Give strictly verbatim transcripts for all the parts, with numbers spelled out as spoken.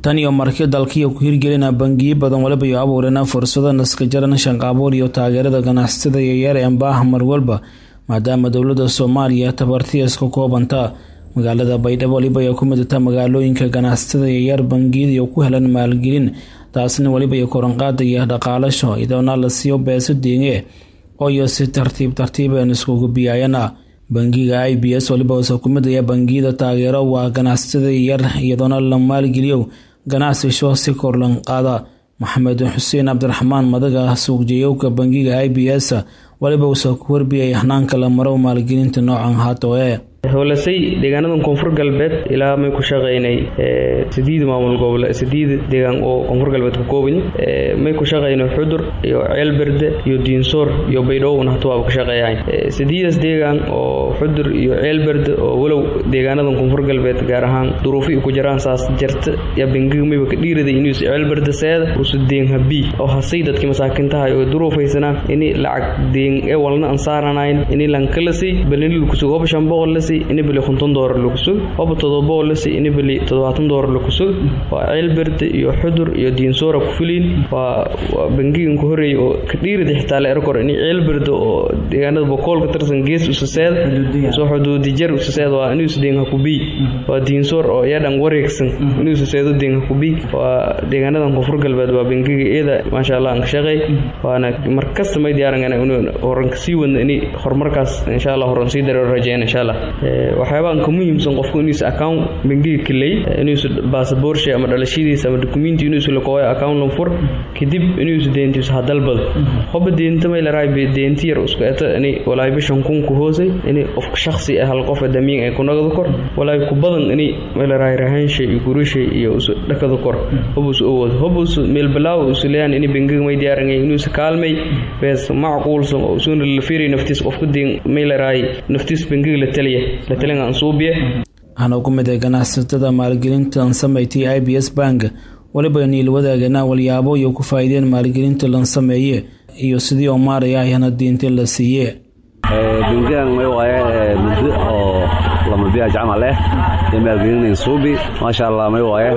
tan iyo markii dalkiiyo ku hirgelina bangiyo badan waliba iyo abuurina fursado naska jaran shanqaabool iyo taageerada ganacsatada yaryar ee baaha mar walba maadaama dowladda Soomaaliya tabartii isku koobanta magaalada Baydhabo waliba ay ku midata magaalooyinka ganacsatada yaryar bangiyada iyo ku helan maalgelin taasna waliba ay koran qaadaya dhaqaalasho idoona la siiyo beeso deenge oo iyo si tartiib tartiib ah isku gubiyayana bangiga I B S waliba oo ku midaya bangiyada taageero waa ganacsatada yaryar idoona la maalgeliyo ganacsi si kor lan qaada Maxamed Xuseen Abdiraxmaan madaga suuq jeeyowka bangiga I B S waliba uu soo korbiyay hanaanka la maro maalgelinta noocan haato ee howlasay deegaanadan koonfur galbeed ilaa may ku shaqeynay ee sideed maamul gobol sideed deegaan oo koonfur galbeed ka kooban ee may ku shaqeynay Xudur iyo Ceelberde iyo Diinsoor iyo Baydhabo hata waa ku shaqeeyay sideedas deegaan oo Xudur iyo Ceelberde oo walow deegaanadan koonfur galbeed gaar ahaan duruufo ku jiraan saas jirta ya bangiga may ka dhiiraday inuu Ceelberde seeda oo sideen habi oo hasay dadkii masaakinta ah oo duruufaysanaa in lacag deen ee walna ansaaranayn in lan kala si balin ku soo shan boqol in bili konton doolar lagu sug oo todoba la si in bili todobaatan doolar lagu sug waa Ceelberde iyo Xudur iyo Diinsoor ku filin waa bangiga ku horeeyay oo ka dhiirada xitaa la erkor in Ceelberde oo deegaanada boqol ka tirsan gees u saseed soo xuduudi jar u saseed waa inuu sideen ku bi waa Diinsoor oo yadan wareegsan inuu saseedo deen ku bi waa deegaanadan koonfur galbeed waa bangiga eeda ma sha Allah aan shaqay waana markas ma diyaaran inuu horan ka sii wadno in horumarkaas insha Allah horan sii daro rajeen insha Allah waxyaabaha ka muhiimsan qofku inuu account bangiga kaleey inuu passport shay ama dhalashadiisa ama document inuu la kooyo account number kadib inuu deentiisa hadalbad hoba deenta ma ilaahay be deenti yar isku eeta inay walaay bishan kun ku hoosay inay qof shakhsi ah hal qof damiin ay ku nagado kor walaay ku badan inay ma ilaahay rahan shay iyo gurushay iyo dhakada kor hobus oo hobus meel balaaw usulayaan inay bangiga may diyaaran inuu kaalmay bes macquulsan oo soo la fiirin naftiis qofku deen ma ilaahay naftiis bangiga la taliya la talan aan suubiye ana ku mid ah ganacsatada maalgelinta sameeyay I B S Bank waliba inay wadaagana walyaabo iyo ku faa'iideen maalgelinta lan sameeyay iyo sidii oo maaraya ayana diinta la siiyay ee bangigan way waaye muddo oo lama biya jamal leh maalgelin suubi ma sha Allah may waaye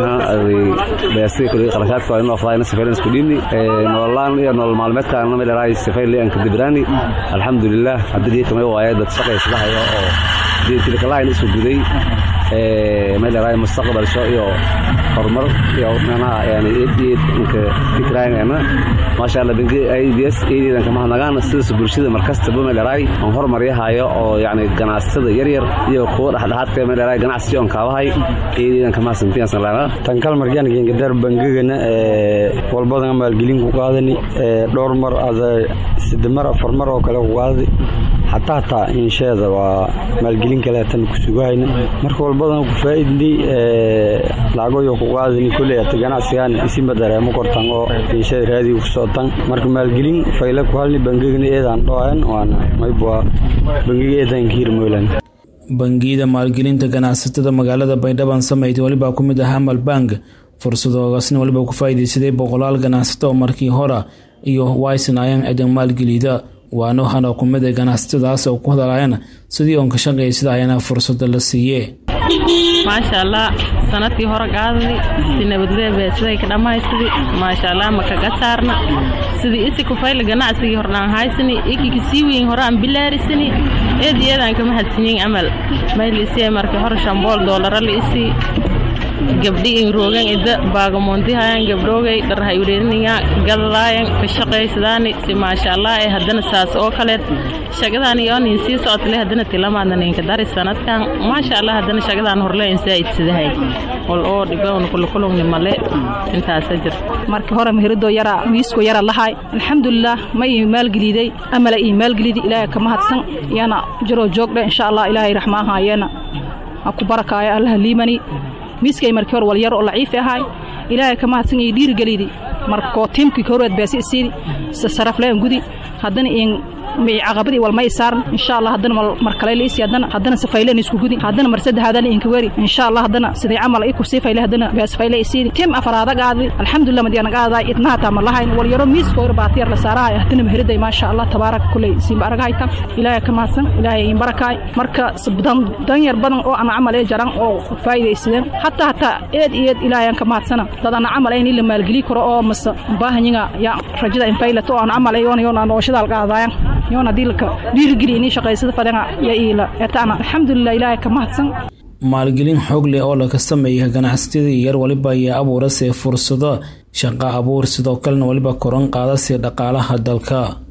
beesay kuli qarashaadka inoo fadhina safarin isku dhimi ee nololaan iyo nolol maalmeedka aan ma leeyahay safarin aan ka dibrani alxamdulillah hadii kamay waaye dad shaqaysta hayo oo deetil kala in isku guday ee ma leeyahay mustaqbal soo iyo horumar iyo macna yani eedid inka fikrayna ma sha Allah bangi I B S eedan kama nagaan sida bulshada markasta buu leeyahay aan horumar yahayo oo yani ganacsatada yar yar iyo kuwa dhaxdhaxaadka ma leeyahay ganacsi oo kaabahay eedan kama santiyan salaana tan kal markaan geeyay dar bangigana ee walbadan maalgelin ku qaadani ee dhowr mar ada sidii mar afar mar oo kale ku qaadi hatta ta inshaada waa maalgelin kale tan ku sugayna marka walbadan ku faa'iidnay ee lacago ku qaadani kulay ganacsigan isi madareemo kortan oo inshaada raadi ku soo tan marka maalgelin fayla ku halni bangigana eedan dhawaan waana may baa bangiga eedan kiir moolan bangiyada maalgelinta ganacsatada magaalada Baydhabo sameeyay waliba ku mid ah Amal Bank fursadahaasna waliba ku faa'iideysaday boqolaal ganacsato markii hore iyo waysanayaan adeeg maalgelida waana hana ku mid ah ganacsatadaas oo ku hadlayaan sidii oo ka shaqeeyay ayana fursad la siiyay ma sha Allah sanadkii hore qaaday sinabadley beesay ka dhamaystay ma sha Allah ma ka gasaarna sidii isi ku fayl ganacsiga hornaan haysani ikii si weyn hore aan bilaarisani eedeedan kama hadsiin amal maylisay markii hore shan boqol doolar la isi gabdhi in roogan ida baagamoonti hayaan gabdhoogay dhar hayreeniga galaayan ka shaqaysadaan si ma sha Allah ay hadana saas oo kale shaqadan iyo in si socodle hadana tilmaamadan in ka dar sanadkan ma sha Allah hadana shaqadan horleen saayid sidahay wal oo dhigoon kullu kullu male intaas ajir markii hore mehrido yara miisku yara lahay alxamdulillah ma ii maalgeliday amala ii maalgeliday ilaahay kama hadsan yana jiro joogda insha Allah ilaahay raxmaaha yana aku barakaaya Allah liimani miiskay markii hore wal yar oo laciif ahay ilaahay kama hadsan ii dhiir galidi markoo tiimkii kooreed beesi isiidi saraf leen gudi haddana in may caqabadi wal may saaran insha Allah haddana mar kale leeysi haddana haddana safayleen isku gudi haddana mar saddex hadana in ka wari insha Allah haddana sidii amal ay ku sifayleen haddana bees faylay isiidi tiim afaraada qaadi alxamdulillah madiyana qaada idna ta ma lahayn wal yaro miis koor baatiyar la saarahay haddana mahriday ma sha Allah tabaarak kulay si baragayta ilaahay ka maasan ilaahay in barakay marka sabdan dan yar badan oo ana amal ay jaran oo faayidaysadeen hatta hatta eed eed ilaahay ka maadsana dadana amal ay la maalgeli karo oo mas baahanyiga ya rajada in faylato oo ana amal ay yoon yoon nooshada qaadayaan yoona dilka dhiirigeli in shaqeysada fadana ya ila etana alxamdulillah ilaahay ka mahadsan maalgelin xoog leh oo laga sameeyay ganacsiga yar waliba ay abuurasay fursado shaqo abuur sidoo kalena waliba koran qaadasay dhaqaalaha dalka.